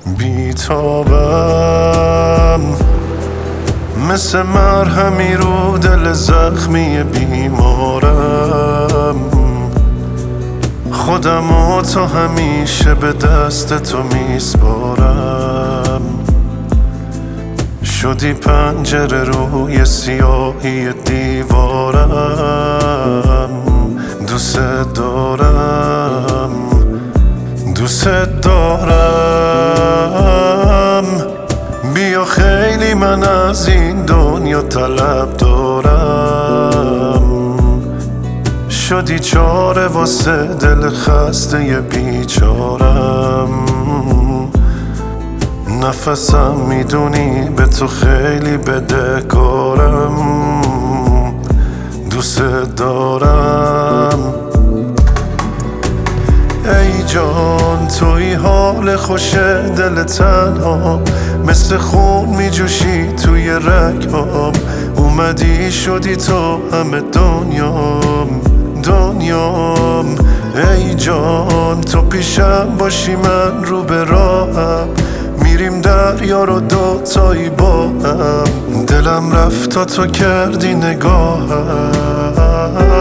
بیتابم مثل مرهمی رو دل زخمی بیمارم. خودمو تا همیشه به دست تو میسپارم. شدی پنجره روی سیاهی دیوارم. دوست دارم، دوست دارم. بیا خیلی من از این دنیا طلب دارم. شدی چاره واسه دل خسته بیچارم. نفسم میدونی به تو خیلی بدهکارم. دوست دارم. ای جان توی حال خوش دل تنها، مثل خون میجوشی توی رگام. اومدی شدی تو همه دنیام. ای جان تو پیشم باشی من رو به راهم. میریم دریا رو دوتایی با هم. دلم رفت تا تو کردی نگاهم.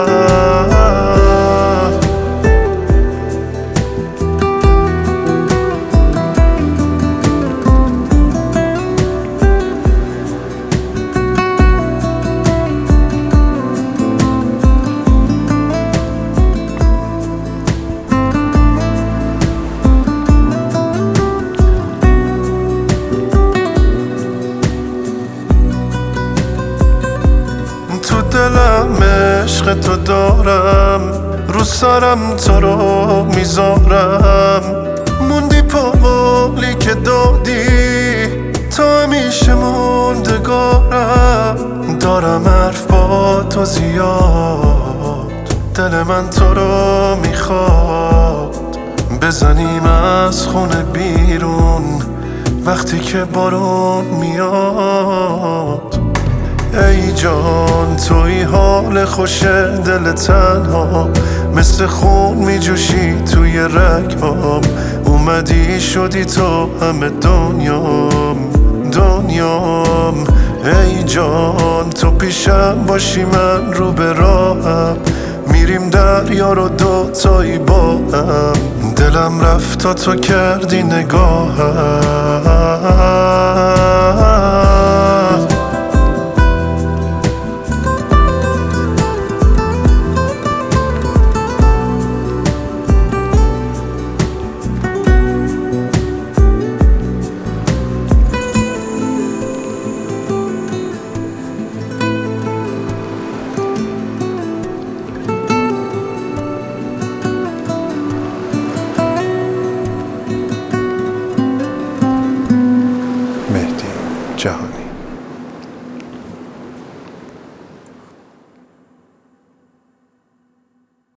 تو دلم عشق تو دارم، رو سرم تو رو میذارم. موندی پاولی که دادی، تا همیشه موندگارم. دارم حرف با تو زیاد، دل من تو رو میخواد. بزنیم از خونه بیرون وقتی که بارون میاد. ای جان توی حال خوش دل تنها، مثل خون میجوشی توی رگام. اومدی شدی تو همه دنیام. ای جان تو پیشم باشی من رو به راهم. میریم دریا رو دوتایی با هم. دلم رفت تا تو کردی نگاهم. مهدی جهانی.